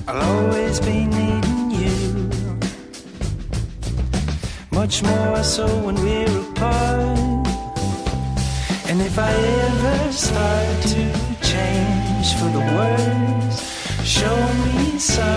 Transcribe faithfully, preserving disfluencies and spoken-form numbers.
I'll always be needing you, much more so when we're apart. And if I ever start to change for the worse, show me some